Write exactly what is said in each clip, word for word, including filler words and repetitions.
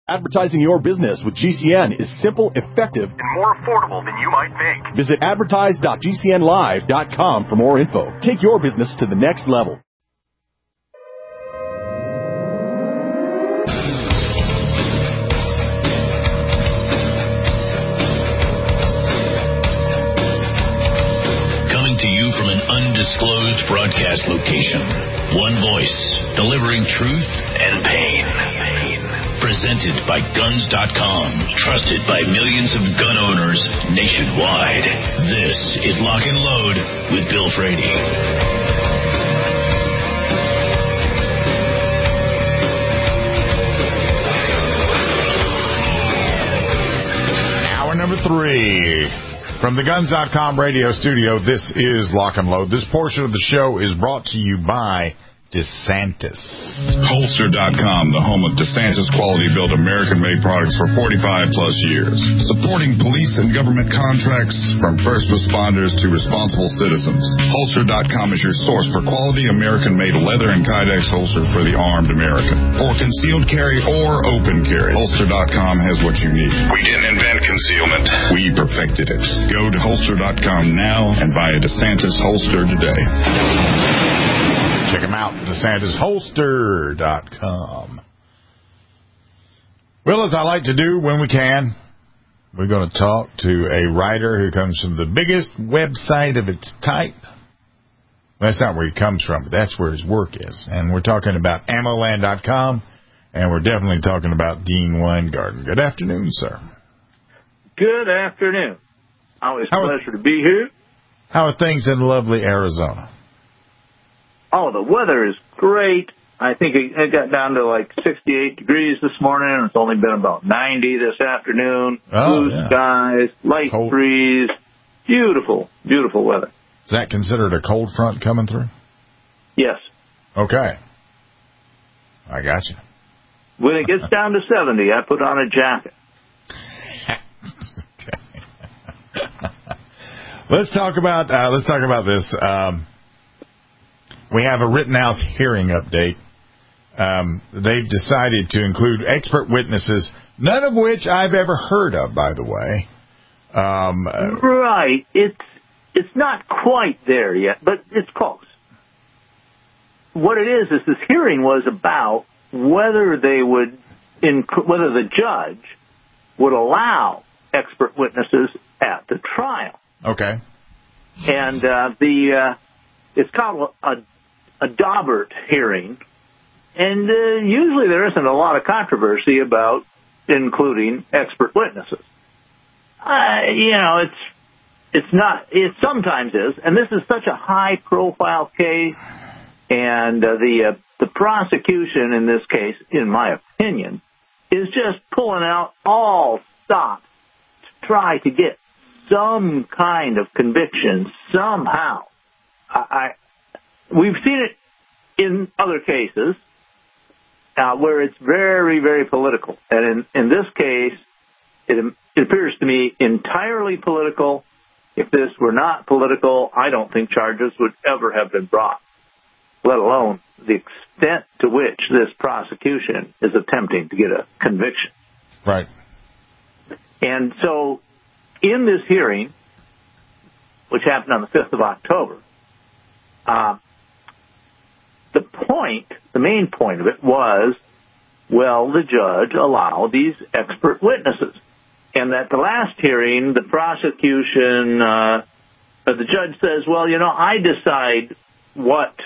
Advertising your business with G C N is simple, effective, and more affordable than you might think. Visit advertise dot g c n live dot com for more info. Take your business to the next level. Coming to you from an undisclosed broadcast location. One voice, delivering truth and pain. Presented by guns dot com, trusted by millions of gun owners nationwide. This is Lock and Load with Bill Frady. Hour number three. From the guns dot com radio studio, this is Lock and Load. This portion of the show is brought to you by DeSantis. Holster dot com, the home of DeSantis quality-built American-made products for forty-five plus years. Supporting police and government contracts from first responders to responsible citizens. Holster dot com is your source for quality American-made leather and Kydex holster for the armed American. For concealed carry or open carry, Holster dot com has what you need. We didn't invent concealment. We perfected it. Go to Holster dot com now and buy a DeSantis holster today. Check them out, DeSantis Holster dot com. Well, as I like to do when we can, we're going to talk to a writer who comes from the biggest website of its type. That's not where he comes from, but that's where his work is. And we're talking about ammo land dot com, and we're definitely talking about Dean Weingarten. Good afternoon, sir. Good afternoon. Always a How pleasure are, to be here. How are things in lovely Arizona? Oh, the weather is great. I think it, it got down to like sixty-eight degrees this morning, and it's only been about ninety this afternoon. Oh, Blue yeah. skies, light cold. breeze. Beautiful, beautiful weather. Is that considered a cold front coming through? Yes. Okay. I got you. When it gets down to seventy, I put on a jacket. Let's talk about uh, let's talk about this. Um, we have a Rittenhouse hearing update. Um, they've decided to include expert witnesses, none of which I've ever heard of, by the way. Um, uh, right. It's it's not quite there yet, but it's close. What it is is this hearing was about whether they would, inc- whether the judge would allow expert witnesses at the trial. Okay. And uh, the uh, it's called a, a Daubert hearing, and uh, usually there isn't a lot of controversy about including expert witnesses. Uh, you know, it's it's not. It sometimes is, and this is such a high-profile case, and uh, the uh, the prosecution in this case, in my opinion, is just pulling out all stops to try to get some kind of conviction somehow. I, I we've seen it in other cases uh, where it's very, very political, and in, in this case, it, it appears to me entirely political. If this were not political, I don't think charges would ever have been brought, let alone the extent to which this prosecution is attempting to get a conviction. Right. And so in this hearing, which happened on the fifth of October, uh, the point, the main point of it was, well, the judge allowed these expert witnesses. And at the last hearing, the prosecution, uh, the judge says, well, you know, I decide what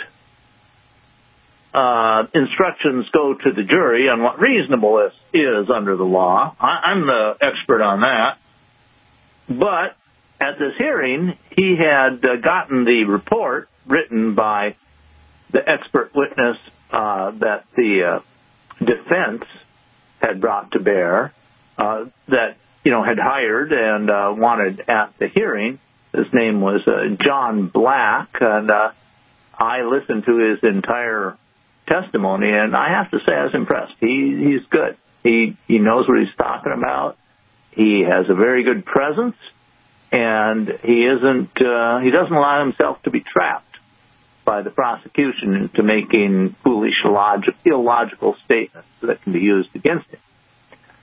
uh, instructions go to the jury on what reasonableness is under the law. I, I'm the expert on that. But at this hearing, he had uh, gotten the report written by the expert witness uh, that the uh, defense had brought to bear, uh, that, you know, had hired and uh, wanted at the hearing. His name was uh, John Black, and uh, I listened to his entire testimony, and I have to say I was impressed. He, he's good. He, he knows what he's talking about. He has a very good presence, and he isn't. Uh, he doesn't allow himself to be trapped by the prosecution into making foolish, logic, illogical statements that can be used against him.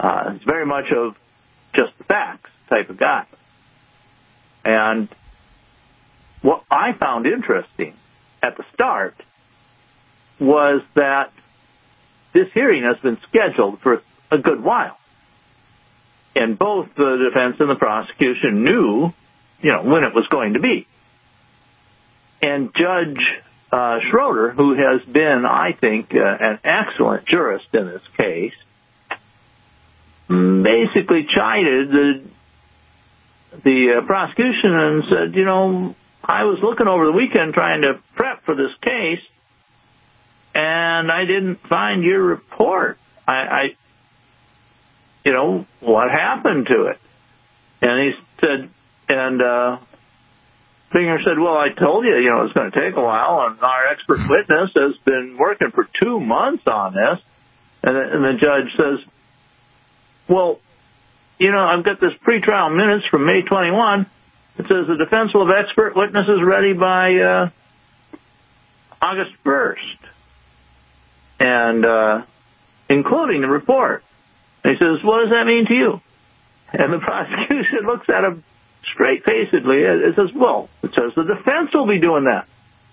Uh, he's very much of just the facts type of guy. And what I found interesting at the start was that this hearing has been scheduled for a good while. And both the defense and the prosecution knew, you know, when it was going to be. And Judge uh, Schroeder, who has been, I think, uh, an excellent jurist in this case, basically chided the the uh, prosecution and said, you know, I was looking over the weekend trying to prep for this case, and I didn't find your report. I, I you know, what happened to it? And he said, and uh, Finger said, well, I told you, you know, it's going to take a while, and our expert witness has been working for two months on this. And the, and the judge says, well, you know, I've got this pretrial minutes from May twenty-first. It says the defense will have expert witnesses ready by uh, August first, and uh, including the report. And he says, what does that mean to you? And the prosecution looks at him straight-facedly and says, well, it says the defense will be doing that.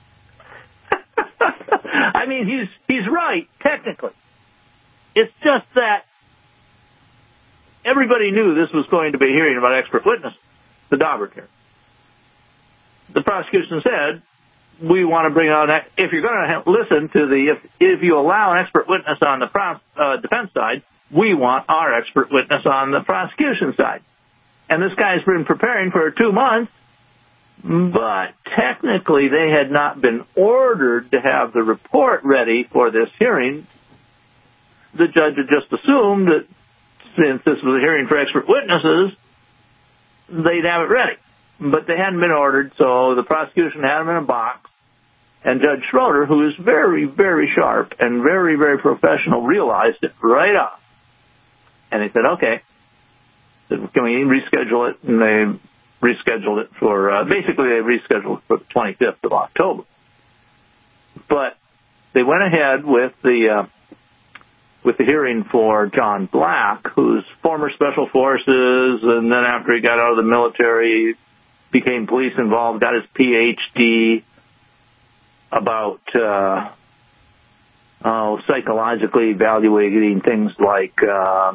I mean, he's he's right, technically. It's just that everybody knew this was going to be a hearing about expert witnesses, the Daubert hearing. The prosecution said, we want to bring on, if you're going to listen to the, if, if you allow an expert witness on the pro, uh, defense side, we want our expert witness on the prosecution side. And this guy's been preparing for two months, but technically they had not been ordered to have the report ready for this hearing. The judge had just assumed that since this was a hearing for expert witnesses, they'd have it ready. But they hadn't been ordered, so the prosecution had them in a box. And Judge Schroeder, who is very, very sharp and very, very professional, realized it right off. And he said, okay, can we reschedule it? And they rescheduled it for, uh, basically they rescheduled it for the twenty-fifth of October. But they went ahead with the, uh, with the hearing for John Black, who's former Special Forces, and then after he got out of the military, became police involved, got his P H D about uh, oh, psychologically evaluating things like, uh,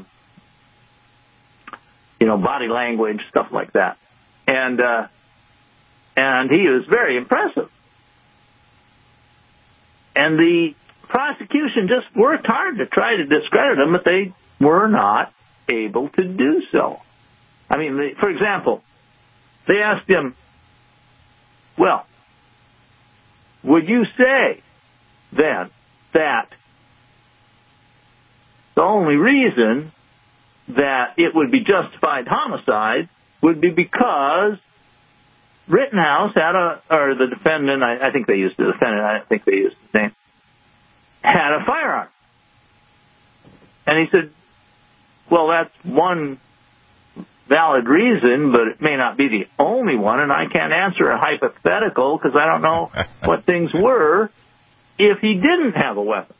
you know, body language, stuff like that. And, uh, and he was very impressive. And the prosecution just worked hard to try to discredit him, but they were not able to do so. I mean, they, for example, they asked him, well, would you say then that the only reason that it would be justified homicide would be because Rittenhouse had a, or the defendant, I, I think they used the defendant, I don't think they used his name, had a firearm. And he said, well, that's one valid reason, but it may not be the only one, and I can't answer a hypothetical because I don't know what things were if he didn't have a weapon.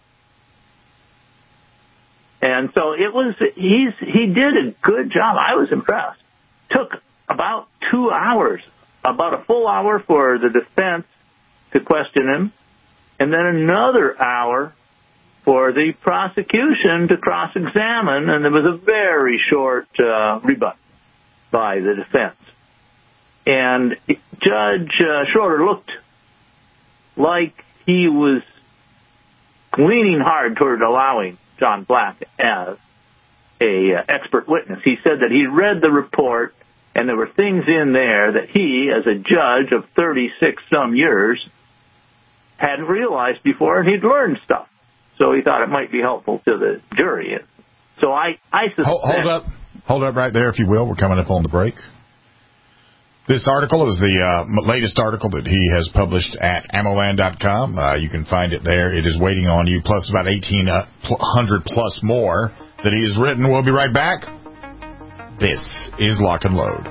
And so it was, he's, he did a good job. I was impressed. Took about two hours, about a full hour for the defense to question him, and then another hour for the prosecution to cross-examine, and there was a very short uh, rebut by the defense. And Judge uh, Schroeder looked like he was leaning hard toward allowing John Black as a uh, expert witness. He said that he read the report, and there were things in there that he, as a judge of thirty-six some years, hadn't realized before, and he'd learned stuff. So he thought it might be helpful to the jury. So I, I suspect... Hold, hold up. Hold up right there, if you will. We're coming up on the break. This article is the uh, latest article that he has published at ammoland dot com. Uh, you can find it there. It is waiting on you, plus about eighteen hundred plus more that he has written. We'll be right back. This is Lock and Load.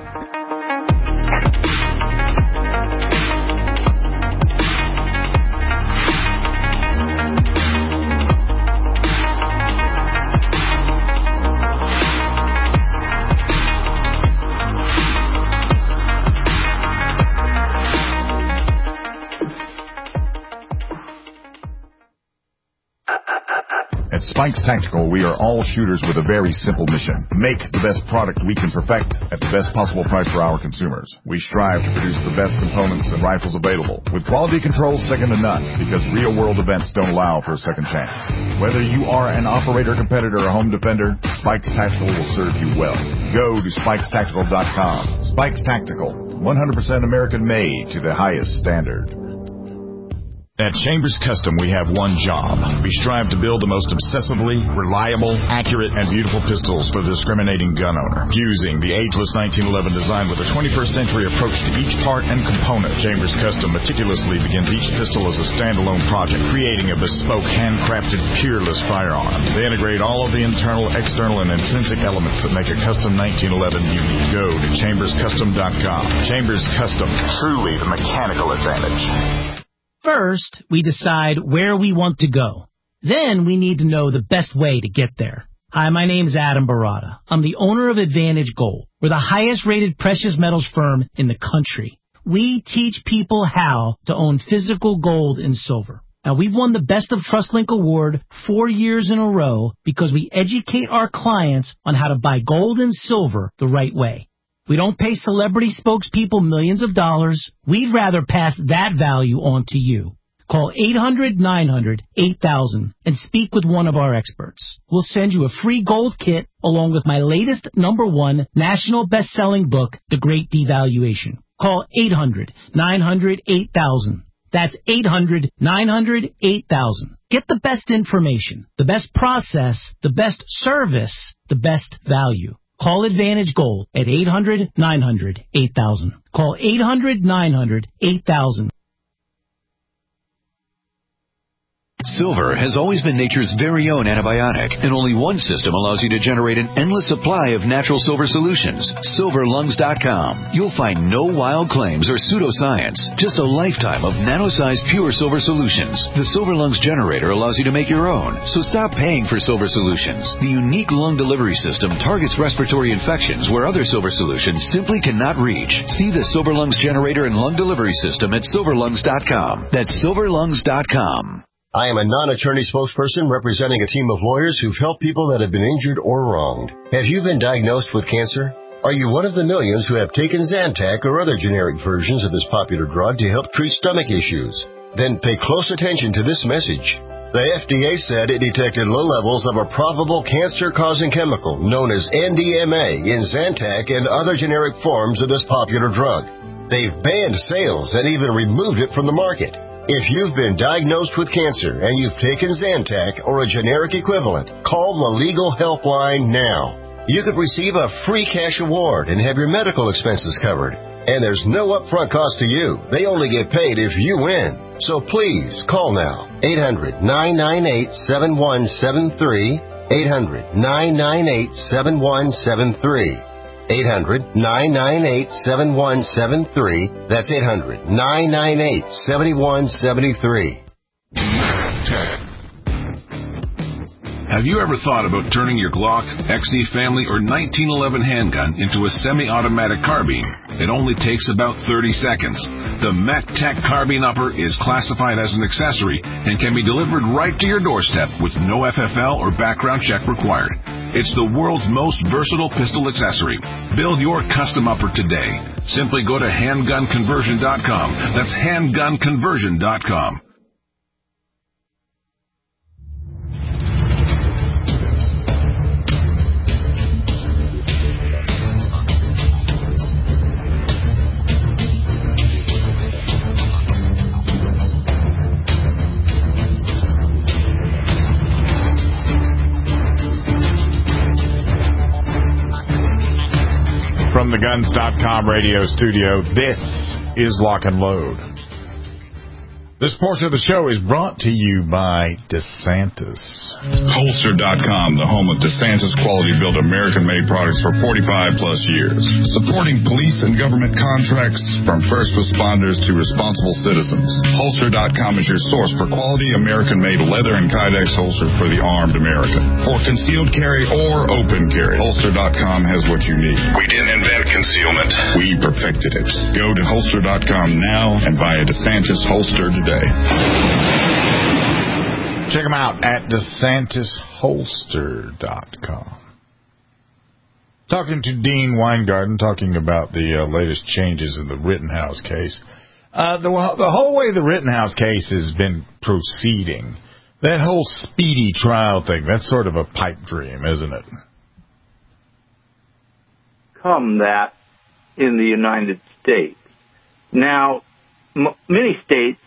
At Spikes Tactical, we are all shooters with a very simple mission. Make the best product we can perfect at the best possible price for our consumers. We strive to produce the best components and rifles available, with quality control second to none, because real-world events don't allow for a second chance. Whether you are an operator, competitor, or home defender, Spikes Tactical will serve you well. Go to spikes tactical dot com. Spikes Tactical, one hundred percent American-made to the highest standard. At Chambers Custom, we have one job. We strive to build the most obsessively reliable, accurate, and beautiful pistols for the discriminating gun owner. Fusing the ageless nineteen eleven design with a twenty-first century approach to each part and component, Chambers Custom meticulously begins each pistol as a standalone project, creating a bespoke, handcrafted, peerless firearm. They integrate all of the internal, external, and intrinsic elements that make a custom nineteen eleven unique. Go to chambers custom dot com. Chambers Custom, truly the mechanical advantage. First, we decide where we want to go. Then we need to know the best way to get there. Hi, my name is Adam Barada. I'm the owner of Advantage Gold. We're the highest-rated precious metals firm in the country. We teach people how to own physical gold and silver. Now, we've won the Best of TrustLink Award four years in a row because we educate our clients on how to buy gold and silver the right way. We don't pay celebrity spokespeople millions of dollars. We'd rather pass that value on to you. Call eight hundred nine hundred eight thousand and speak with one of our experts. We'll send you a free gold kit along with my latest number one national best-selling book, The Great Devaluation. Call eight hundred nine hundred eight thousand. That's eight hundred nine hundred eight thousand. Get the best information, the best process, the best service, the best value. Call Advantage Gold at eight hundred nine hundred eight thousand. Call eight hundred nine hundred eight thousand. Silver has always been nature's very own antibiotic, and only one system allows you to generate an endless supply of natural silver solutions. silver lungs dot com. You'll find no wild claims or pseudoscience, just a lifetime of nano-sized pure silver solutions. The Silver Lungs generator allows you to make your own, so stop paying for silver solutions. The unique lung delivery system targets respiratory infections where other silver solutions simply cannot reach. See the Silver Lungs generator and lung delivery system at silver lungs dot com. That's silver lungs dot com. I am a non-attorney spokesperson representing a team of lawyers who've helped people that have been injured or wronged. Have you been diagnosed with cancer? Are you one of the millions who have taken Zantac or other generic versions of this popular drug to help treat stomach issues? Then pay close attention to this message. The F D A said it detected low levels of a probable cancer-causing chemical known as N D M A in Zantac and other generic forms of this popular drug. They've banned sales and even removed it from the market. If you've been diagnosed with cancer and you've taken Zantac or a generic equivalent, call the legal helpline now. You could receive a free cash award and have your medical expenses covered. And there's no upfront cost to you. They only get paid if you win. So please, call now. eight hundred nine nine eight seven one seven three. eight hundred nine nine eight seven one seven three. eight hundred nine nine eight seven one seven three. That's eight hundred nine nine eight seven one seven three. Have you ever thought about turning your Glock, X D Family, or nineteen eleven handgun into a semi-automatic carbine? It only takes about thirty seconds. The MacTac Carbine Upper is classified as an accessory and can be delivered right to your doorstep with no F F L or background check required. It's the world's most versatile pistol accessory. Build your custom upper today. Simply go to handgun conversion dot com. That's handgun conversion dot com. From the guns dot com radio studio, this is Lock and Load. This portion of the show is brought to you by DeSantis. Holster dot com, the home of DeSantis quality-built American-made products for forty-five plus years. Supporting police and government contracts from first responders to responsible citizens. Holster dot com is your source for quality American-made leather and Kydex holsters for the armed American. For concealed carry or open carry, Holster dot com has what you need. We didn't invent concealment. We perfected it. Go to Holster dot com now and buy a DeSantis holster today. Check them out at DeSantis Holster dot com. Talking to Dean Weingarten, talking about the uh, latest changes in the Rittenhouse case. Uh, the, the whole way the Rittenhouse case has been proceeding, that whole speedy trial thing, that's sort of a pipe dream, isn't it? Come that in the United States. Now, m- many states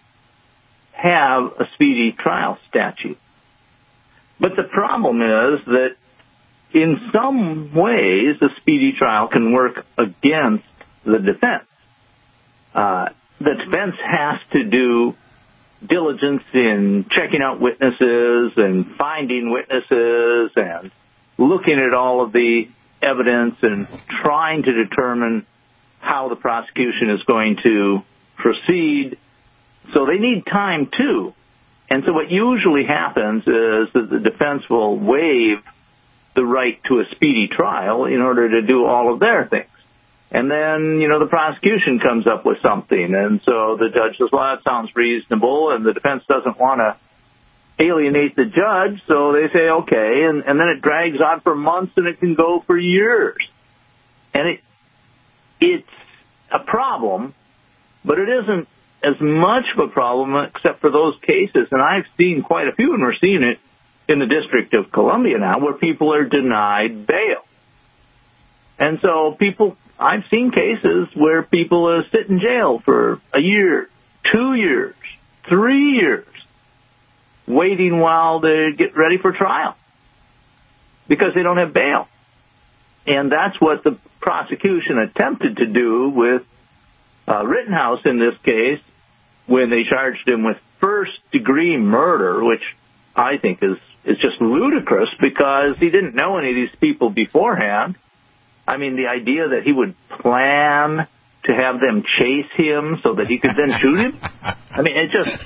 have a speedy trial statute. But the problem is that in some ways, a speedy trial can work against the defense. Uh, the defense has to do diligence in checking out witnesses and finding witnesses and looking at all of the evidence and trying to determine how the prosecution is going to proceed. So they need time, too. And so what usually happens is that the defense will waive the right to a speedy trial in order to do all of their things. And then, you know, the prosecution comes up with something. And so the judge says, well, that sounds reasonable. And the defense doesn't want to alienate the judge. So they say, okay. And, and then it drags on for months and it can go for years. And it it's a problem, but it isn't as much of a problem except for those cases. And I've seen quite a few, and we're seeing it in the District of Columbia now, where people are denied bail. And so people, I've seen cases where people uh, sit in jail for a year, two years, three years, waiting while they get ready for trial because they don't have bail. And that's what the prosecution attempted to do with uh, Rittenhouse in this case when they charged him with first-degree murder, which I think is, is just ludicrous because he didn't know any of these people beforehand. I mean, the idea that he would plan to have them chase him so that he could then shoot him? I mean, it just,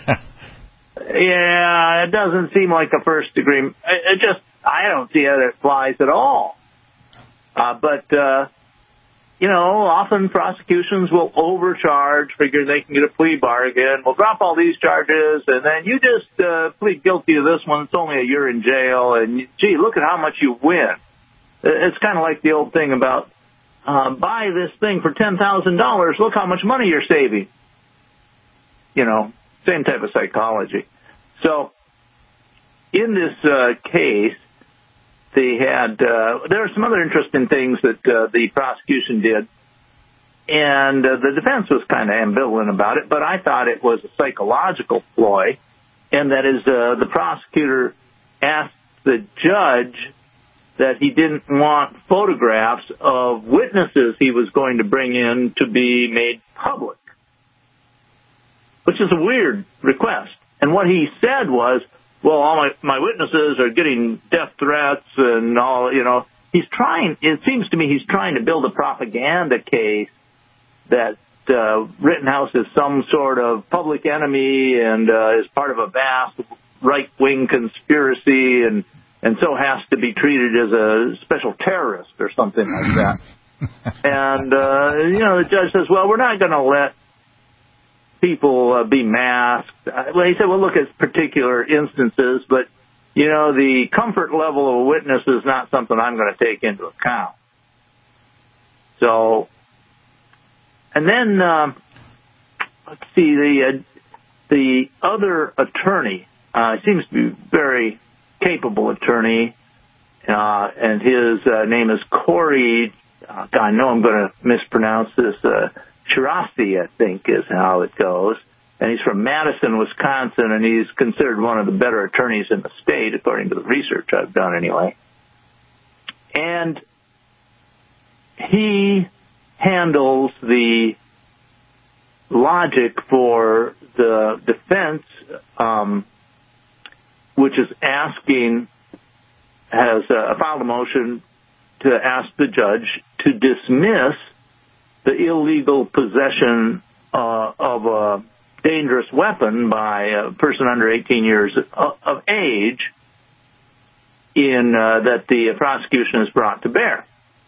yeah, it doesn't seem like a first degree. It just, I don't see how that flies at all. Uh, but, uh, you know, often prosecutions will overcharge, figure they can get a plea bargain. We'll drop all these charges, and then you just uh, plead guilty to this one. It's only a year in jail, and, gee, look at how much you win. It's kind of like the old thing about uh, buy this thing for ten thousand dollars. Look how much money you're saving. You know, same type of psychology. So in this uh, case, they had uh, there are some other interesting things that uh, the prosecution did, and uh, the defense was kind of ambivalent about it. But I thought it was a psychological ploy, and that is uh, the prosecutor asked the judge that he didn't want photographs of witnesses he was going to bring in to be made public, which is a weird request. And what he said was, well, all my, my witnesses are getting death threats and all, you know. He's trying, it seems to me he's trying to build a propaganda case that uh, Rittenhouse is some sort of public enemy and uh, is part of a vast right-wing conspiracy and and so has to be treated as a special terrorist or something like that. And, uh, you know, the judge says, well, we're not going to let people uh, be masked. Uh, well, he said, well, look at particular instances, but, you know, the comfort level of a witness is not something I'm going to take into account. So, and then, uh, let's see, the, uh, the other attorney uh, seems to be very capable attorney, uh, and his uh, name is Corey, uh, I know I'm going to mispronounce this, uh, Chirasi, I think is how it goes, and he's from Madison, Wisconsin, and he's considered one of the better attorneys in the state, according to the research I've done anyway. And he handles the logic for the defense, um, which is asking, has uh, filed a motion to ask the judge to dismiss the illegal possession uh, of a dangerous weapon by a person under eighteen years of, of age in uh, that the prosecution has brought to bear.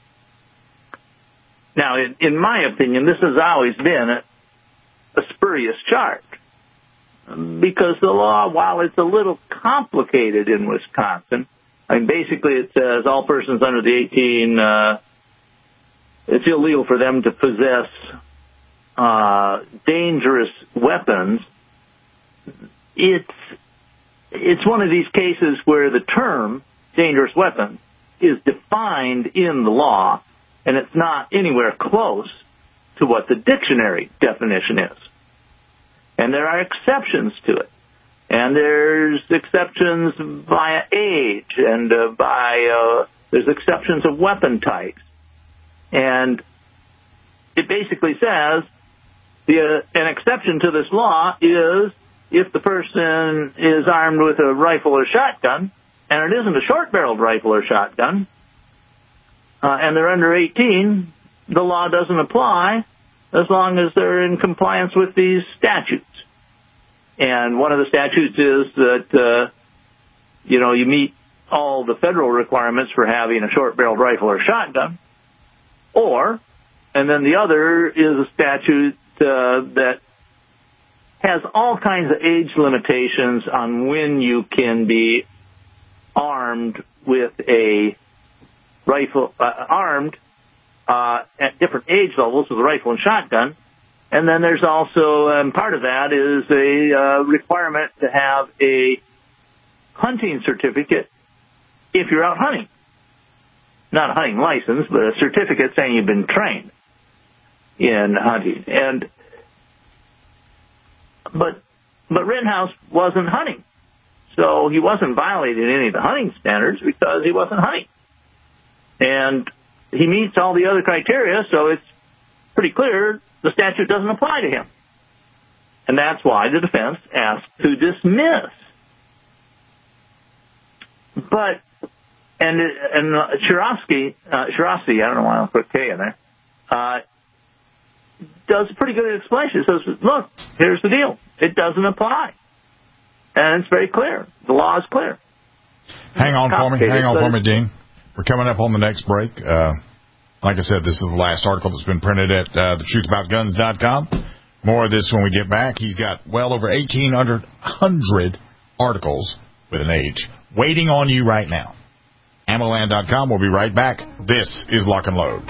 Now, in, in my opinion, this has always been a, a spurious charge. because the law, while it's a little complicated in Wisconsin, I mean, basically it says all persons under the eighteen, uh, it's illegal for them to possess uh, dangerous weapons. It's it's one of these cases where the term dangerous weapon is defined in the law, and it's not anywhere close to what the dictionary definition is. And there are exceptions to it. And there's exceptions via age, and uh, by uh, there's exceptions of weapon types. And it basically says the, uh, an exception to this law is if the person is armed with a rifle or shotgun, and it isn't a short-barreled rifle or shotgun, uh, and they're under eighteen, the law doesn't apply as long as they're in compliance with these statutes. And one of the statutes is that, uh, you know, you meet all the federal requirements for having a short-barreled rifle or shotgun, or, and then the other is a statute uh, that has all kinds of age limitations on when you can be armed with a rifle, uh, armed uh, at different age levels with a rifle and shotgun. And then there's also, um, part of that is a uh, requirement to have a hunting certificate if you're out hunting. Not a hunting license, but a certificate saying you've been trained in hunting. And but but Rittenhouse wasn't hunting, so he wasn't violating any of the hunting standards because he wasn't hunting. And he meets all the other criteria, so it's pretty clear the statute doesn't apply to him. And that's why the defense asked to dismiss. But, and and uh, Shirofsky, uh, Shirofsky, I don't know why I'll put K in there, uh, does a pretty good explanation. It says, look, here's the deal. It doesn't apply. And it's very clear. The law is clear. Hang on for me. Hang on for me, Dean. We're coming up on the next break. Uh, like I said, this is the last article that's been printed at uh, the truth about guns dot com. More of this when we get back. He's got well over eighteen hundred articles with an age waiting on you right now. ammo land dot com. We'll be right back. This is Lock and Load.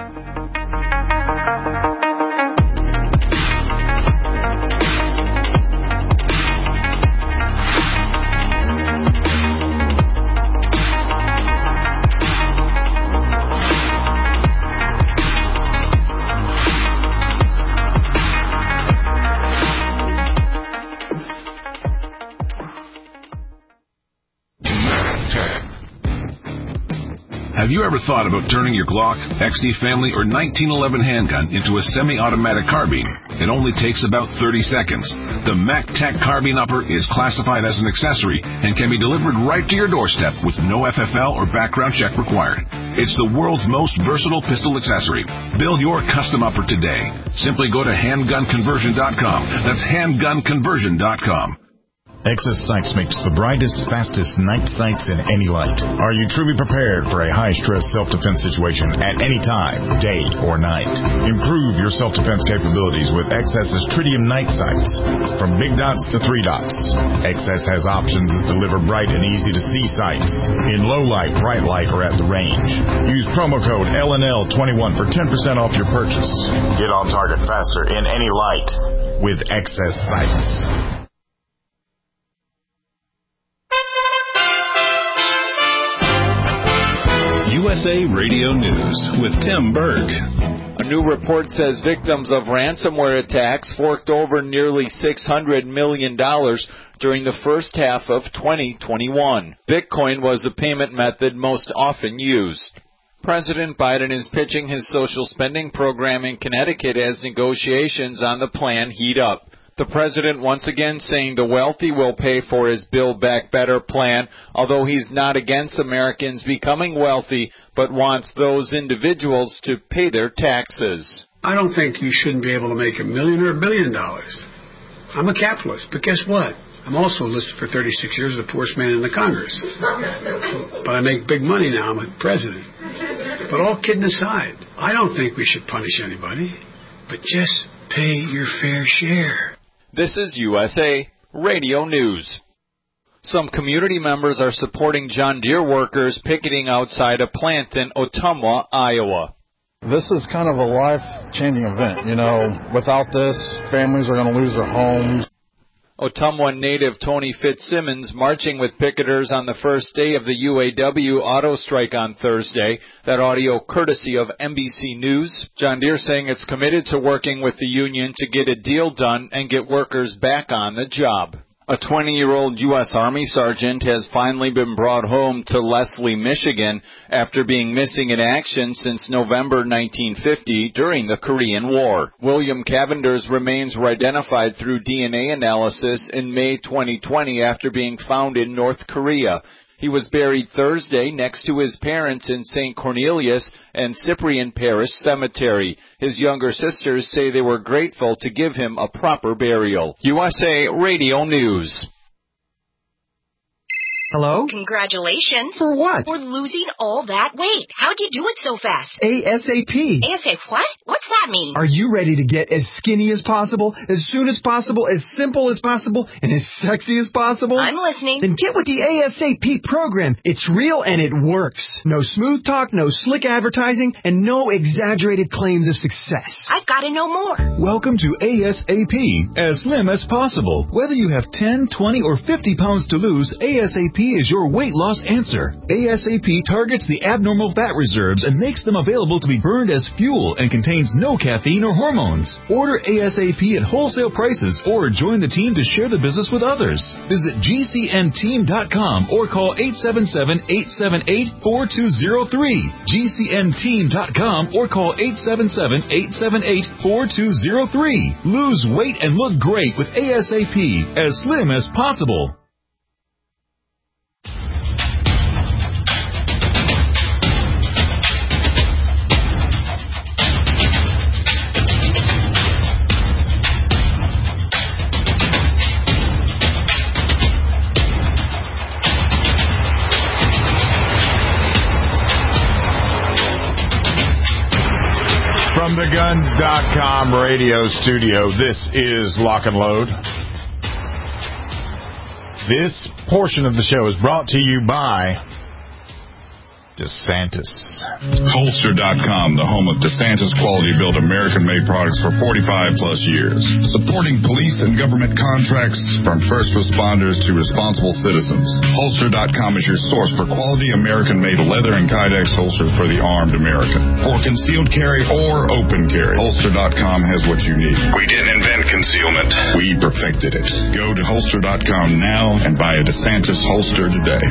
Have you ever thought about turning your Glock, X D Family, or nineteen eleven handgun into a semi-automatic carbine? It only takes about thirty seconds. The MacTac Carbine Upper is classified as an accessory and can be delivered right to your doorstep with no F F L or background check required. It's the world's most versatile pistol accessory. Build your custom upper today. Simply go to handgun conversion dot com. That's handgun conversion dot com. Excess Sights makes the brightest, fastest night sights in any light. Are you truly prepared for a high-stress self-defense situation at any time, day or night? Improve your self-defense capabilities with Excess's Tritium night sights. From big dots to three dots, Excess has options that deliver bright and easy-to-see sights in low light, bright light, or at the range. Use promo code L N L twenty-one for ten percent off your purchase. Get on target faster in any light with Excess Sights. U S A Radio News with Tim Berg. A new report says victims of ransomware attacks forked over nearly six hundred million dollars during the first half of twenty twenty-one. Bitcoin was the payment method most often used. President Biden is pitching his social spending program in Connecticut as negotiations on the plan heat up. The president once again saying the wealthy will pay for his Build Back Better plan, although he's not against Americans becoming wealthy, but wants those individuals to pay their taxes. I don't think you shouldn't be able to make a million or a billion dollars. I'm a capitalist, but guess what? I'm also listed for thirty-six years as the poorest man in the Congress. But I make big money now. I'm a president. But all kidding aside, I don't think we should punish anybody, but just pay your fair share. This is U S A Radio News. Some community members are supporting John Deere workers picketing outside a plant in Ottumwa, Iowa. This is kind of a life-changing event. You know, without this, families are going to lose their homes. Ottumwa native Tony Fitzsimmons marching with picketers on the first day of the U A W auto strike on Thursday. That audio courtesy of N B C News. John Deere saying it's committed to working with the union to get a deal done and get workers back on the job. A twenty-year-old U S Army sergeant has finally been brought home to Leslie, Michigan, after being missing in action since November nineteen fifty during the Korean War. William Cavender's remains were identified through D N A analysis in May twenty twenty after being found in North Korea. He was buried Thursday next to his parents in Saint Cornelius and Cyprian Parish Cemetery. His younger sisters say they were grateful to give him a proper burial. U S A Radio News. Hello? Congratulations. For what? For losing all that weight. How'd you do it so fast? ASAP. ASAP what? What's that mean? Are you ready to get as skinny as possible, as soon as possible, as simple as possible, and as sexy as possible? I'm listening. Then get with the ASAP program. It's real and it works. No smooth talk, no slick advertising, and no exaggerated claims of success. I've got to know more. Welcome to ASAP, as slim as possible. Whether you have ten, twenty, or fifty pounds to lose, ASAP is your weight loss answer. ASAP targets the abnormal fat reserves and makes them available to be burned as fuel and contains no caffeine or hormones. Order ASAP at wholesale prices or join the team to share the business with others. Visit G C N team dot com or call eight seven seven, eight seven eight, four two zero three. G C N team dot com or call eight seven seven, eight seven eight, four two zero three. Lose weight and look great with ASAP, as slim as possible. From the guns dot com radio studio, this is Lock and Load. This portion of the show is brought to you by DeSantis. Holster dot com, the home of DeSantis quality-built American-made products for forty-five plus years. Supporting police and government contracts from first responders to responsible citizens. Holster dot com is your source for quality American-made leather and Kydex holsters for the armed American. For concealed carry or open carry, Holster dot com has what you need. We didn't invent concealment. We perfected it. Go to Holster dot com now and buy a DeSantis holster today.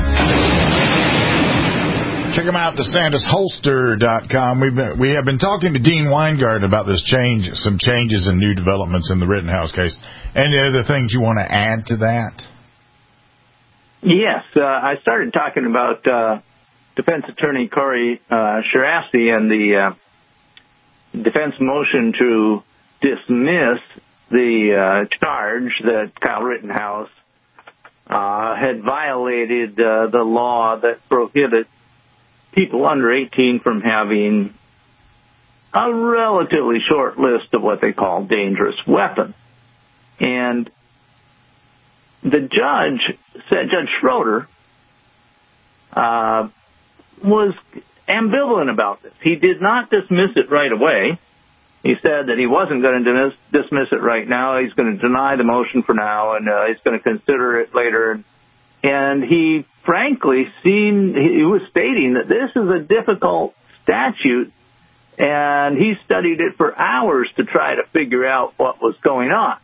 Check them out, DeSantis Holster dot com. We've been, we have been talking to Dean Weingart about this change, some changes and new developments in the Rittenhouse case. Any other things you want to add to that? Yes, uh, I started talking about uh, defense attorney Corey uh, Shirasti and the uh, defense motion to dismiss the uh, charge that Kyle Rittenhouse uh, had violated uh, the law that prohibits people under eighteen from having a relatively short list of what they call dangerous weapons. And the judge said, Judge Schroeder, uh, was ambivalent about this. He did not dismiss it right away. He said that he wasn't going to dismiss, dismiss it right now. He's going to deny the motion for now, and uh, he's going to consider it later. And he frankly seemed, he was stating that this is a difficult statute, and he studied it for hours to try to figure out what was going on.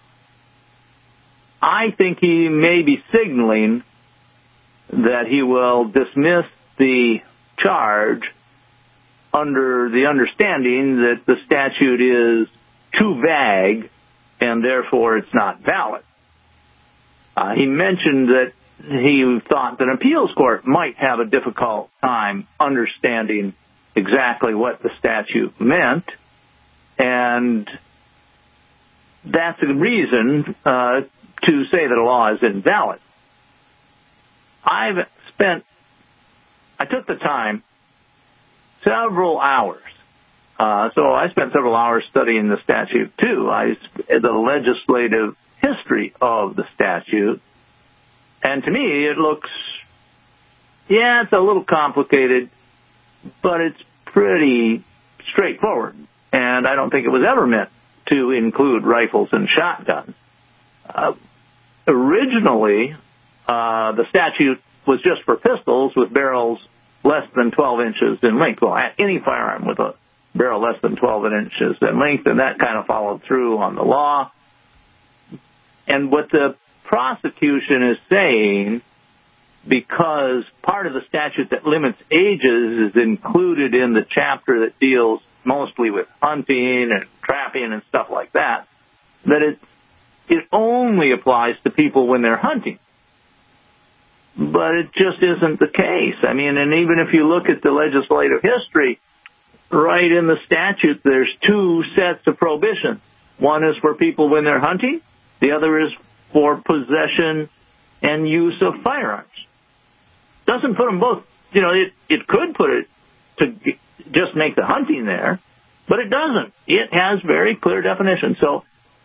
I think he may be signaling that he will dismiss the charge under the understanding that the statute is too vague and therefore it's not valid. Uh, he mentioned that he thought that an appeals court might have a difficult time understanding exactly what the statute meant, and that's a reason uh, to say that a law is invalid. I've spent, I took the time, several hours. Uh, so I spent several hours studying the statute, too. I, the legislative history of the statute. And to me, it looks, yeah, it's a little complicated, but it's pretty straightforward. And I don't think it was ever meant to include rifles and shotguns. Uh, originally, uh, the statute was just for pistols with barrels less than twelve inches in length. Well, any firearm with a barrel less than twelve inches in length, and that kind of followed through on the law. And what the prosecution is saying, because part of the statute that limits ages is included in the chapter that deals mostly with hunting and trapping and stuff like that, that it it only applies to people when they're hunting. But it just isn't the case. I mean, and even if you look at the legislative history, right in the statute, there's two sets of prohibitions. One is for people when they're hunting. The other is for possession and use of firearms. Doesn't put them both, you know, it, it could put it to just make the hunting there, but it doesn't. It has very clear definitions. So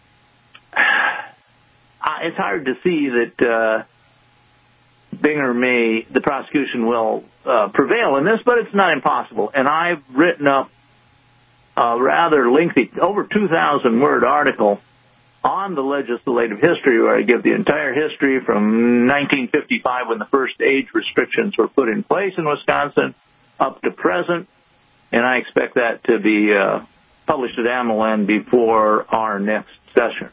uh, it's hard to see that uh, Binger may, the prosecution will uh, prevail in this, but it's not impossible. And I've written up a rather lengthy, over two thousand word article on the legislative history, where I give the entire history from nineteen fifty-five, when the first age restrictions were put in place in Wisconsin, up to present. And I expect that to be uh, published at Amelin before our next session.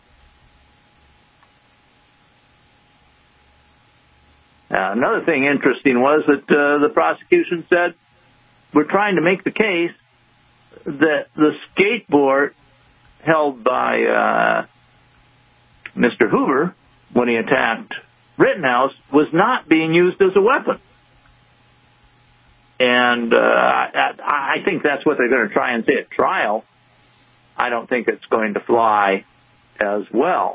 Uh, another thing interesting was that uh, the prosecution said, we're trying to make the case that the skateboard held by uh, Mister Hoover when he attacked Rittenhouse was not being used as a weapon. And uh, I, I think that's what they're going to try and say at trial. I don't think it's going to fly as well.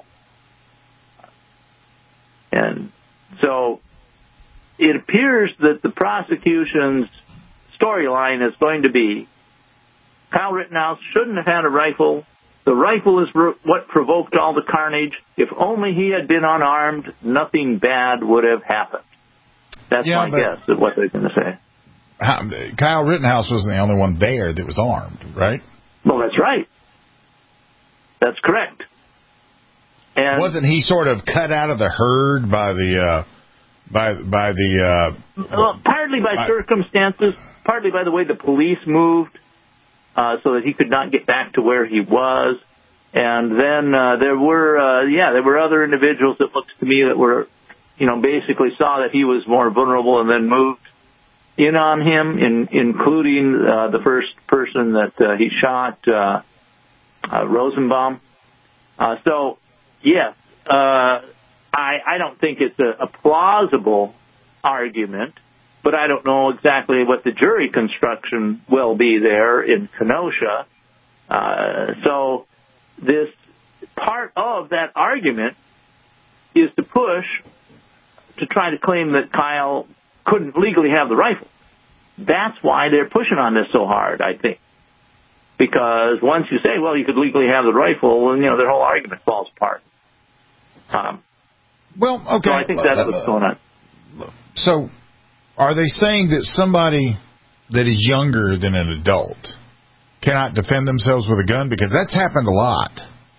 And so it appears that the prosecution's storyline is going to be Kyle Rittenhouse shouldn't have had a rifle. The rifle is what provoked all the carnage. If only he had been unarmed, nothing bad would have happened. That's yeah, my guess of what they're going to say. How, Kyle Rittenhouse wasn't the only one there that was armed, right? Well, that's right. That's correct. And wasn't he sort of cut out of the herd by the uh, by by the uh, well, partly by, by circumstances, partly by the way the police moved, uh, so that he could not get back to where he was. And then uh, there were, uh, yeah, there were other individuals that looked to me that were, you know, basically saw that he was more vulnerable and then moved in on him, in, including uh, the first person that uh, he shot, uh, uh, Rosenbaum. Uh, so, yes, uh, I, I don't think it's a, a plausible argument, but I don't know exactly what the jury construction will be there in Kenosha. Uh, so this part of that argument is to push to try to claim that Kyle couldn't legally have the rifle. That's why they're pushing on this so hard, I think. Because once you say, well, you could legally have the rifle, and, you know, their whole argument falls apart. Um, well, okay. So I think that's what's going on. So are they saying that somebody that is younger than an adult cannot defend themselves with a gun? Because that's happened a lot.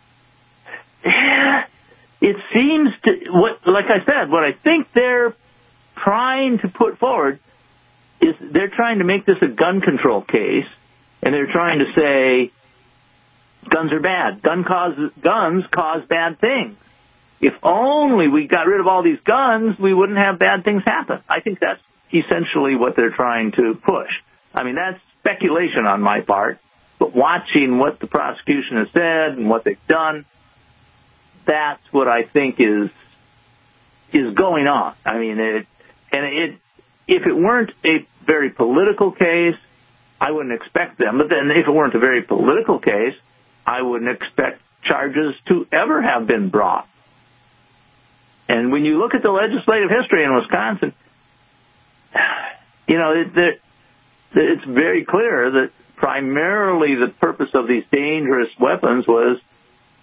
It seems to, what, like I said, what I think they're trying to put forward is they're trying to make this a gun control case, and they're trying to say guns are bad. Gun causes, guns cause bad things. If only we got rid of all these guns, we wouldn't have bad things happen. I think that's essentially what they're trying to push. I mean, that's speculation on my part, but watching what the prosecution has said and what they've done, that's what I think is is going on. I mean, it, and it, if it weren't a very political case, I wouldn't expect them. But then if it weren't a very political case, I wouldn't expect charges to ever have been brought. And when you look at the legislative history in Wisconsin, you know, it, it, it's very clear that primarily the purpose of these dangerous weapons was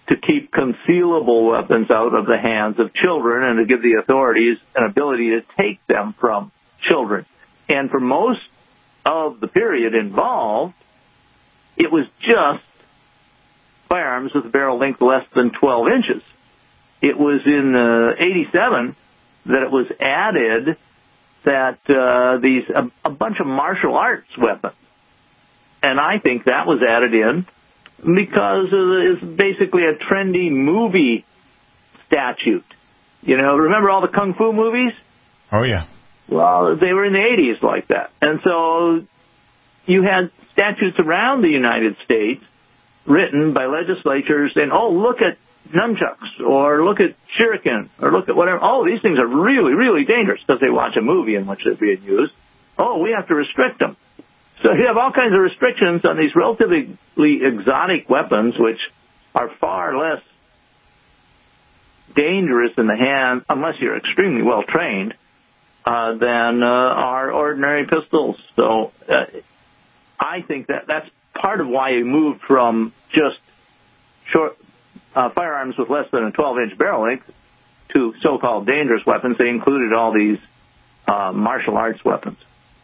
to keep concealable weapons out of the hands of children and to give the authorities an ability to take them from children. And for most of the period involved, it was just firearms with a barrel length less than twelve inches. It was in uh, eighty-seven that it was added that uh, these a, a bunch of martial arts weapons. And I think that was added in because it's basically a trendy movie statute. You know, remember all the Kung Fu movies? Oh, yeah. Well, they were in the eighties like that. And so you had statutes around the United States written by legislatures saying, oh, look at nunchucks, or look at shuriken, or look at whatever. Oh, these things are really, really dangerous because they watch a movie in which they're being used. Oh, we have to restrict them. So you have all kinds of restrictions on these relatively exotic weapons, which are far less dangerous in the hand, unless you're extremely well trained, uh, than uh, our ordinary pistols. So uh, I think that that's part of why you moved from just short uh, firearms with less than a twelve-inch barrel length to so-called dangerous weapons. They included all these uh, martial arts weapons.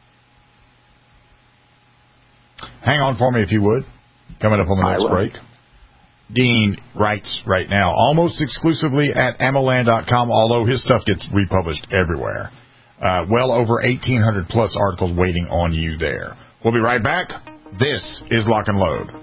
Hang on for me, if you would. Coming up on the next break. Dean writes right now, almost exclusively at ammoland dot com, although his stuff gets republished everywhere. Uh, well over eighteen hundred plus articles waiting on you there. We'll be right back. This is Lock and Load.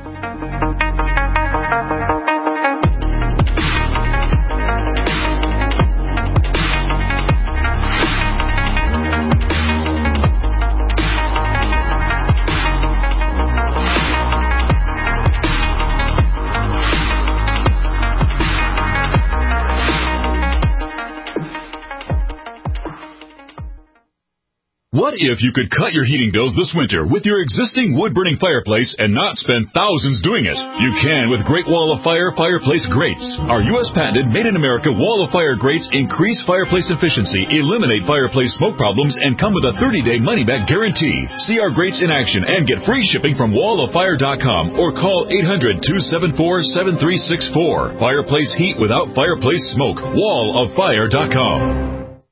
What if you could cut your heating bills this winter with your existing wood-burning fireplace and not spend thousands doing it? You can with Great Wall of Fire fireplace grates. Our U S patented made-in-America Wall of Fire grates increase fireplace efficiency, eliminate fireplace smoke problems, and come with a thirty-day money-back guarantee. See our grates in action and get free shipping from wall of fire dot com or call eight hundred, two seven four, seven three six four. Fireplace heat without fireplace smoke. wall of fire dot com.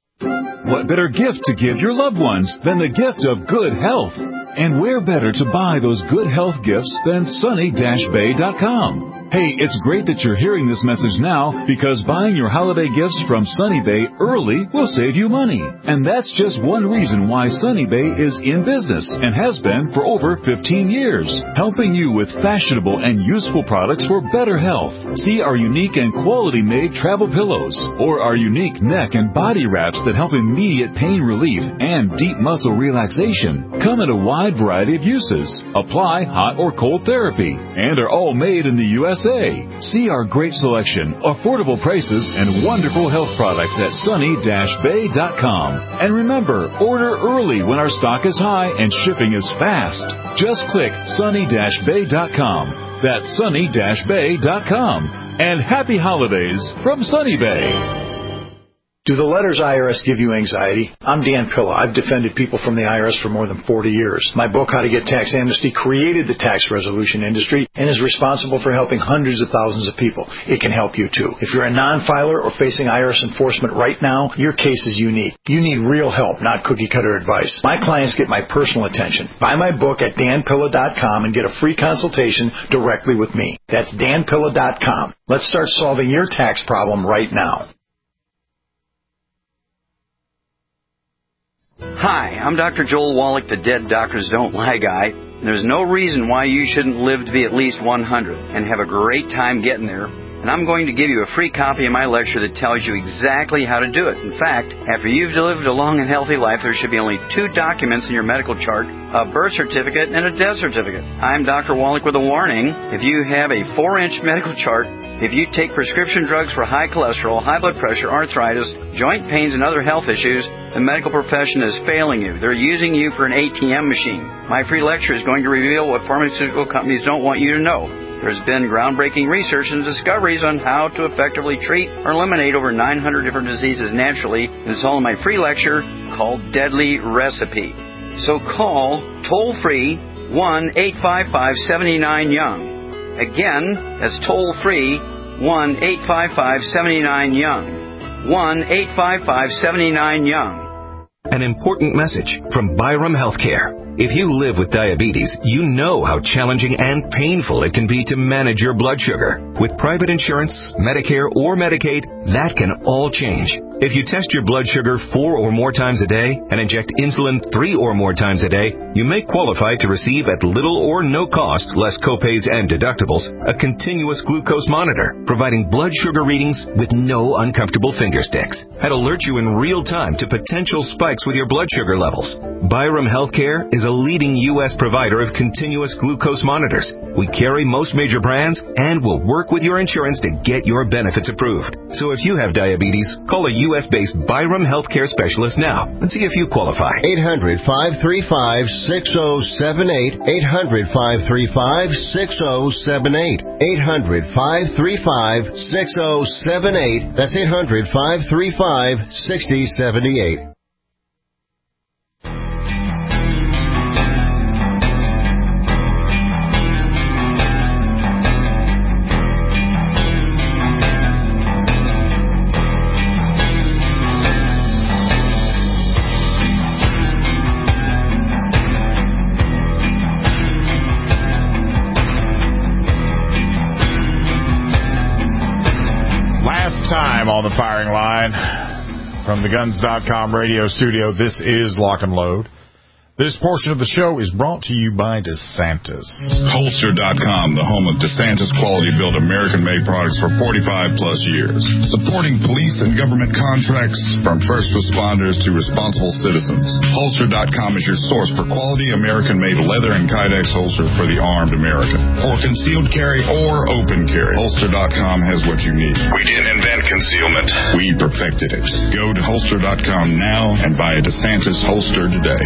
What better gift to give your loved ones than the gift of good health? And where better to buy those good health gifts than sunny dash bay dot com? Hey, it's great that you're hearing this message now because buying your holiday gifts from Sunny Bay early will save you money. And that's just one reason why Sunny Bay is in business and has been for over fifteen years, helping you with fashionable and useful products for better health. See our unique and quality-made travel pillows or our unique neck and body wraps that help immediate pain relief and deep muscle relaxation. Come in a wide variety of uses, apply hot or cold therapy, and are all made in the U S A. See our great selection, affordable prices, and wonderful health products at sunny dash bay dot com. And remember, order early when our stock is high and shipping is fast. Just click sunny dash bay dot com. That's sunny dash bay dot com. And happy holidays from Sunny Bay. Do the letters I R S give you anxiety? I'm Dan Pilla. I've defended people from the I R S for more than forty years. My book, How to Get Tax Amnesty, created the tax resolution industry and is responsible for helping hundreds of thousands of people. It can help you, too. If you're a non-filer or facing I R S enforcement right now, your case is unique. You need real help, not cookie-cutter advice. My clients get my personal attention. Buy my book at dan pilla dot com and get a free consultation directly with me. That's dan pilla dot com. Let's start solving your tax problem right now. Hi, I'm Doctor Joel Wallach, the Dead Doctors Don't Lie guy. And there's no reason why you shouldn't live to be at least one hundred and have a great time getting there. And I'm going to give you a free copy of my lecture that tells you exactly how to do it. In fact, after you've lived a long and healthy life, there should be only two documents in your medical chart, a birth certificate and a death certificate. I'm Doctor Wallach with a warning. If you have a four-inch medical chart, if you take prescription drugs for high cholesterol, high blood pressure, arthritis, joint pains, and other health issues, the medical profession is failing you. They're using you for an A T M machine. My free lecture is going to reveal what pharmaceutical companies don't want you to know. There's been groundbreaking research and discoveries on how to effectively treat or eliminate over nine hundred different diseases naturally, and it's all in my free lecture called Deadly Recipe. So call toll-free one eight five five, seven nine, young. Again, that's toll-free one eight five five, seven nine, YOUNG. one eight five five, seven nine, YOUNG. An important message from Byram Healthcare. If you live with diabetes, you know how challenging and painful it can be to manage your blood sugar. With private insurance, Medicare, or Medicaid, that can all change. If you test your blood sugar four or more times a day and inject insulin three or more times a day, you may qualify to receive at little or no cost, less copays and deductibles, a continuous glucose monitor, providing blood sugar readings with no uncomfortable finger sticks. That alert you in real time to potential spikes with your blood sugar levels. Byram Healthcare is a leading U S provider of continuous glucose monitors. We carry most major brands and will work with your insurance to get your benefits approved. So if you have diabetes, call a U S-based Byram Healthcare specialist now and see if you qualify. eight hundred, five three five, six oh seven eight. eight hundred, five three five, six oh seven eight. eight hundred, five three five, six oh seven eight. That's eight hundred, five three five, six oh seven eight. Time on the firing line from the guns dot com radio studio. This is Lock and Load. This portion of the show is brought to you by DeSantis. Holster dot com, the home of DeSantis quality-built American-made products for forty-five plus years. Supporting police and government contracts from first responders to responsible citizens. Holster dot com is your source for quality American-made leather and Kydex holster for the armed American. For concealed carry or open carry, Holster dot com has what you need. We didn't invent concealment. We perfected it. Go to Holster dot com now and buy a DeSantis holster today.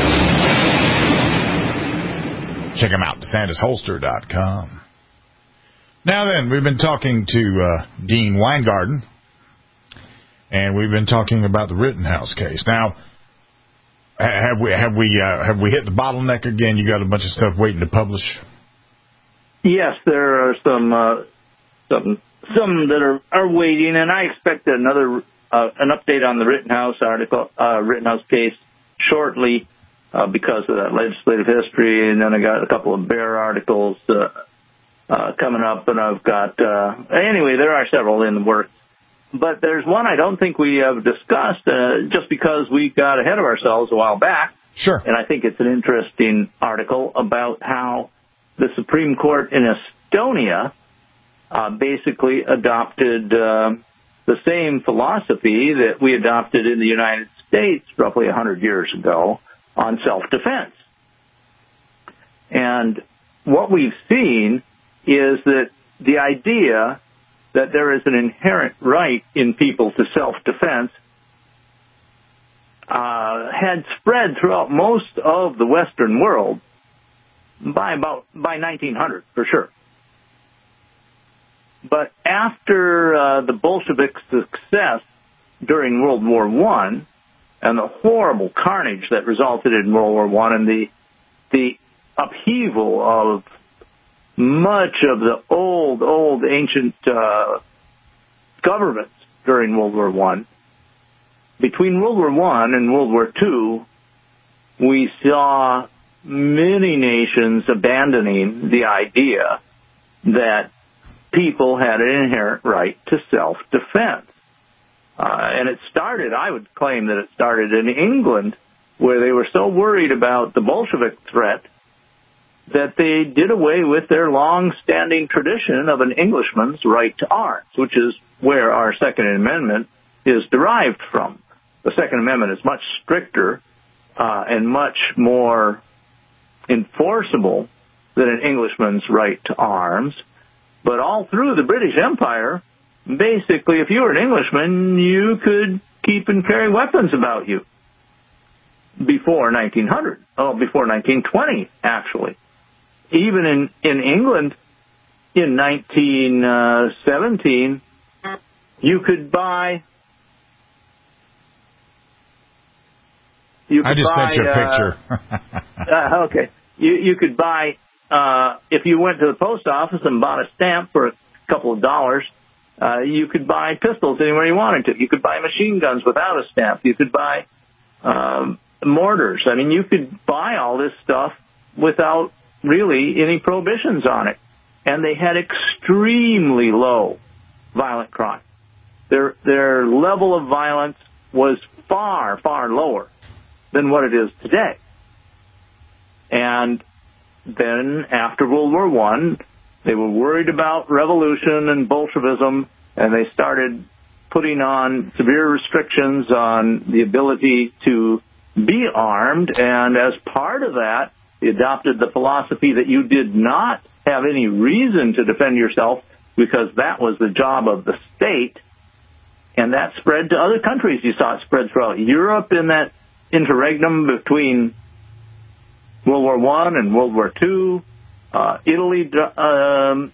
Check them out, DeSantis Holster dot com. Now then, we've been talking to uh, Dean Weingarten, and we've been talking about the Rittenhouse case. Now, have we have we uh, have we hit the bottleneck again? You got a bunch of stuff waiting to publish. Yes, there are some uh, some some that are, are waiting, and I expect another uh, an update on the Rittenhouse article, uh, Rittenhouse case shortly. Uh, because of that legislative history, and then I got a couple of Bear articles uh, uh, coming up, and I've got, uh, anyway, there are several in the works. But there's one I don't think we have discussed, uh, just because we got ahead of ourselves a while back. Sure. And I think it's an interesting article about how the Supreme Court in Estonia uh, basically adopted uh, the same philosophy that we adopted in the United States roughly one hundred years ago on self-defense. And what we've seen is that the idea that there is an inherent right in people to self-defense uh, had spread throughout most of the Western world by about by nineteen hundred, for sure. But after uh, the Bolshevik success during World War One, and the horrible carnage that resulted in World War One, and the the upheaval of much of the old, old, ancient uh, governments during World War One, between World War One and World War Two, we saw many nations abandoning the idea that people had an inherent right to self-defense. Uh, and it started, I would claim that it started in England, where they were so worried about the Bolshevik threat that they did away with their long-standing tradition of an Englishman's right to arms, which is where our Second Amendment is derived from. The Second Amendment is much stricter uh, and much more enforceable than an Englishman's right to arms. But all through the British Empire, basically, if you were an Englishman, you could keep and carry weapons about you before nineteen hundred. Oh, before nineteen twenty, actually. Even in, in England, in nineteen seventeen, you could buy... You could I just buy, sent you a uh, picture. uh, okay. You, you could buy, uh, if you went to the post office and bought a stamp for a couple of dollars, Uh, you could buy pistols anywhere you wanted to. You could buy machine guns without a stamp. You could buy um, mortars. I mean, you could buy all this stuff without really any prohibitions on it. And they had extremely low violent crime. Their their level of violence was far, far lower than what it is today. And then after World War One, they were worried about revolution and Bolshevism, and they started putting on severe restrictions on the ability to be armed. And as part of that, they adopted the philosophy that you did not have any reason to defend yourself because that was the job of the state. And that spread to other countries. You saw it spread throughout Europe in that interregnum between World War One and World War Two. Uh, Italy um,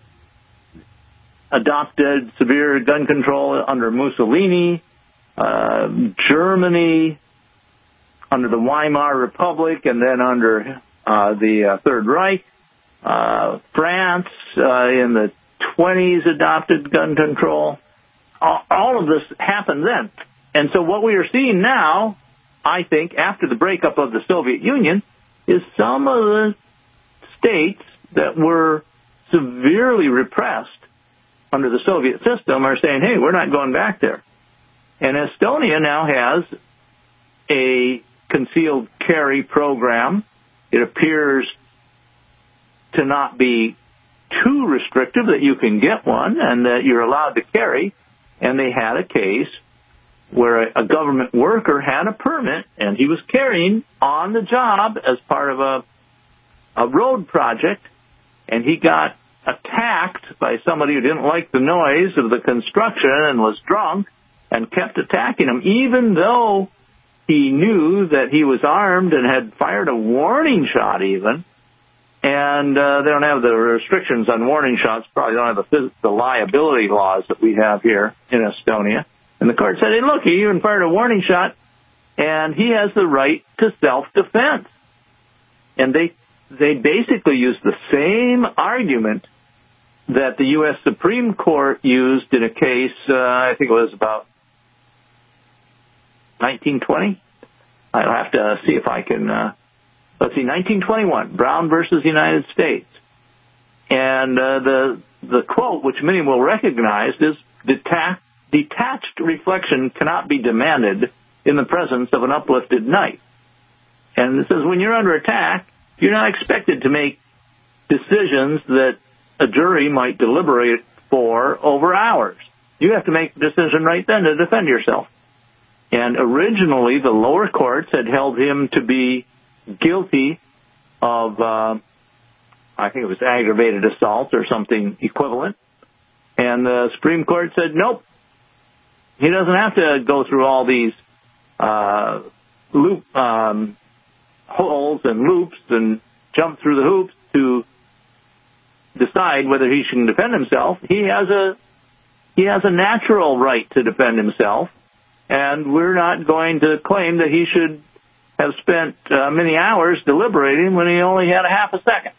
adopted severe gun control under Mussolini. Uh, Germany under the Weimar Republic, and then under uh, the uh, Third Reich. Uh, France uh, in the twenties adopted gun control. All, all of this happened then. And so what we are seeing now, I think, after the breakup of the Soviet Union, is some of the states that were severely repressed under the Soviet system are saying, hey, we're not going back there. And Estonia now has a concealed carry program. It appears to not be too restrictive, that you can get one and that you're allowed to carry. And they had a case where a government worker had a permit and he was carrying on the job as part of a, a road project, and he got attacked by somebody who didn't like the noise of the construction and was drunk and kept attacking him, even though he knew that he was armed and had fired a warning shot even. And uh, they don't have the restrictions on warning shots, probably don't have the, the liability laws that we have here in Estonia. And the court said, hey, look, he even fired a warning shot, and he has the right to self-defense. And they they basically used the same argument that the U S Supreme Court used in a case, uh, I think it was about nineteen twenty. I'll have to see if I can, uh, let's see, nineteen twenty-one, Brown versus United States. And uh, the the quote, which many will recognize, is detached. Detached reflection cannot be demanded in the presence of an uplifted knife. And it says when you're under attack, you're not expected to make decisions that a jury might deliberate for over hours. You have to make the decision right then to defend yourself. And originally, the lower courts had held him to be guilty of, uh, I think it was aggravated assault or something equivalent. And the Supreme Court said, nope. He doesn't have to go through all these uh, loop um, holes and loops and jump through the hoops to decide whether he can defend himself. He has a he has a natural right to defend himself, and we're not going to claim that he should have spent uh, many hours deliberating when he only had a half a second.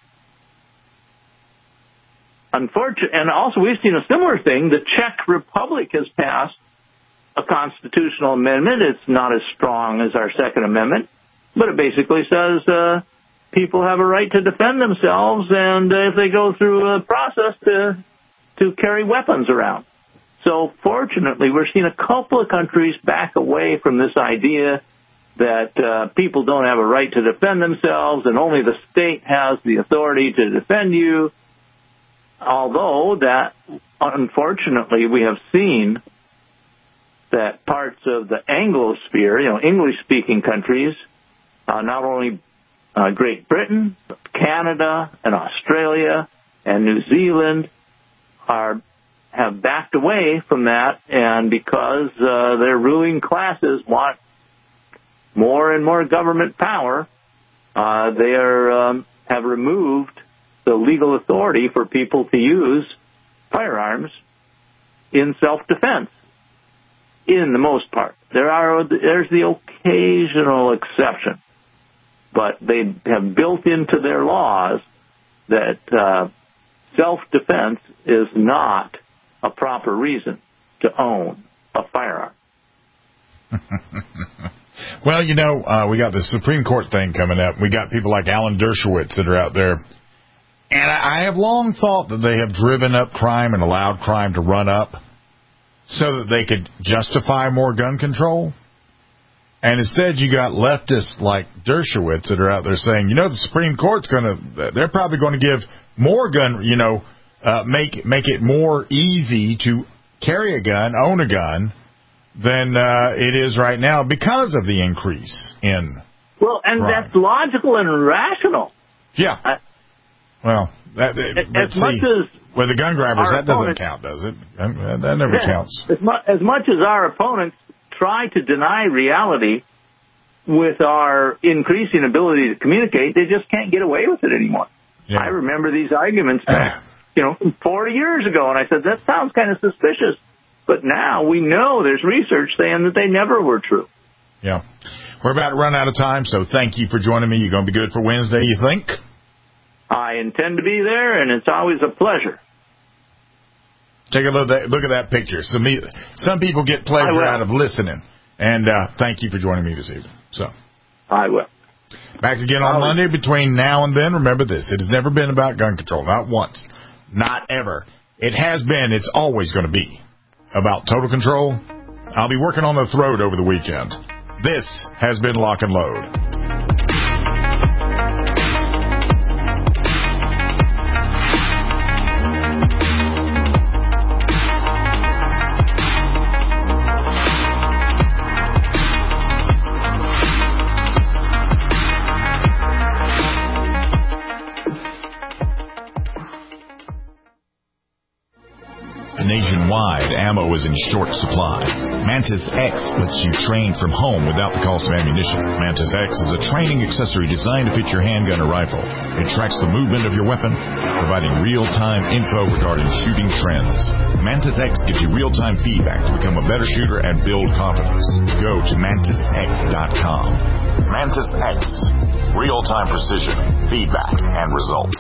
Unfortunately, and also we've seen a similar thing. The Czech Republic has passed a constitutional amendment. It's not as strong as our Second Amendment, but it basically says uh, people have a right to defend themselves, and uh, if they go through a process to to carry weapons around. So fortunately, we're seeing a couple of countries back away from this idea that uh, people don't have a right to defend themselves and only the state has the authority to defend you, although that, unfortunately, we have seen that parts of the Anglosphere, you know, English-speaking countries, uh, not only uh, Great Britain, but Canada and Australia and New Zealand are have backed away from that, and because uh, their ruling classes want more and more government power, uh, they are um, have removed the legal authority for people to use firearms in self-defense. In the most part, there are there's the occasional exception, but they have built into their laws that uh, self-defense is not a proper reason to own a firearm. Well, you know, uh, we got the Supreme Court thing coming up. We got people like Alan Dershowitz that are out there. And I have long thought that they have driven up crime and allowed crime to run up so that they could justify more gun control. And instead you got leftists like Dershowitz that are out there saying, you know, the Supreme Court's going to, they're probably going to give more gun, you know, uh, make make it more easy to carry a gun, own a gun, than uh, it is right now because of the increase in Well, and crime. that's logical and rational. Yeah. Uh, well, that, as see, much as with the gun grabbers, that doesn't opponents, count, does it? That, that never counts. As, mu- as much as our opponents try to deny reality with our increasing ability to communicate, they just can't get away with it anymore. Yeah. I remember these arguments back, you know, forty years ago, and I said, that sounds kind of suspicious. But now we know there's research saying that they never were true. Yeah. We're about to run out of time, so thank you for joining me. You're going to be good for Wednesday, you think? I intend to be there, and it's always a pleasure. Take a look at that, look at that picture. Some, some people get pleasure out of listening. And uh, thank you for joining me this evening. So I will. Back again on Monday. Between now and then, remember this. It has never been about gun control. Not once. Not ever. It has been. It's always going to be about total control. I'll be working on the throat over the weekend. This has been Lock and Load. Nationwide, ammo is in short supply. Mantis X lets you train from home without the cost of ammunition. Mantis X is a training accessory designed to fit your handgun or rifle. It tracks the movement of your weapon, providing real-time info regarding shooting trends. Mantis X gives you real-time feedback to become a better shooter and build confidence. Go to mantis x dot com. Mantis X. Real-time precision, feedback, and results.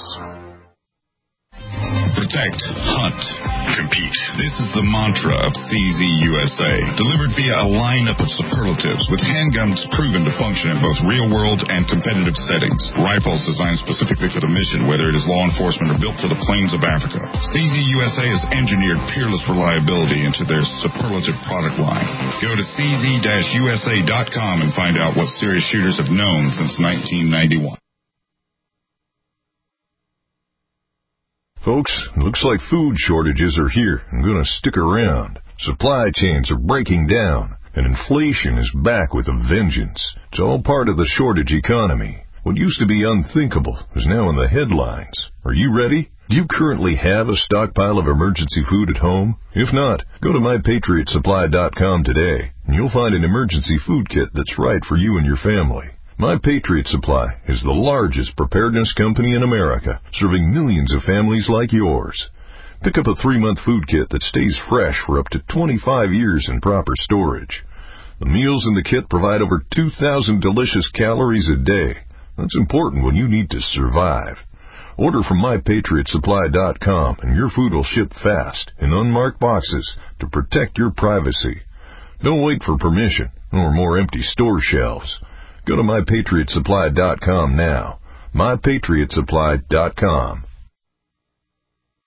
Protect, hunt, compete. This is the mantra of C Z U S A, delivered via a lineup of superlatives with handguns proven to function in both real-world and competitive settings. Rifles designed specifically for the mission, whether it is law enforcement or built for the plains of Africa. C Z U S A has engineered peerless reliability into their superlative product line. Go to c z dash u s a dot com and find out what serious shooters have known since nineteen ninety-one. Folks, looks like food shortages are here and going to stick around. Supply chains are breaking down, and inflation is back with a vengeance. It's all part of the shortage economy. What used to be unthinkable is now in the headlines. Are you ready? Do you currently have a stockpile of emergency food at home? If not, go to my patriot supply dot com today, and you'll find an emergency food kit that's right for you and your family. My Patriot Supply is the largest preparedness company in America, serving millions of families like yours. Pick up a three-month food kit that stays fresh for up to twenty-five years in proper storage. The meals in the kit provide over two thousand delicious calories a day. That's important when you need to survive. Order from my patriot supply dot com and your food will ship fast in unmarked boxes to protect your privacy. Don't wait for permission or more empty store shelves. Go to my patriot supply dot com now. my patriot supply dot com.